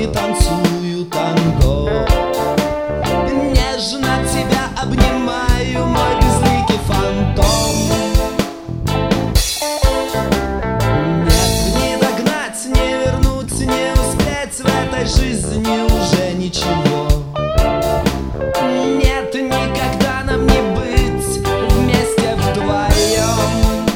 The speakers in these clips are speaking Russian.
парни танцую танго. Нежно тебя обнимаю, мой безликий фантом. Нет, не догнать, не вернуть, не успеть в этой жизни уже ничего. Нет, никогда нам не быть вместе вдвоем.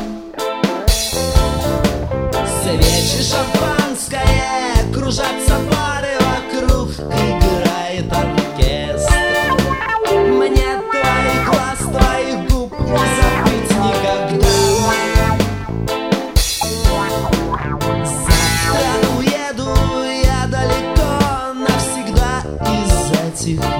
Свечи, шампанское, кружатся пары вокруг, играет оркестр. Мне твоих глаз, твоих губ не забыть никогда. Завтра уеду я далеко навсегда из этих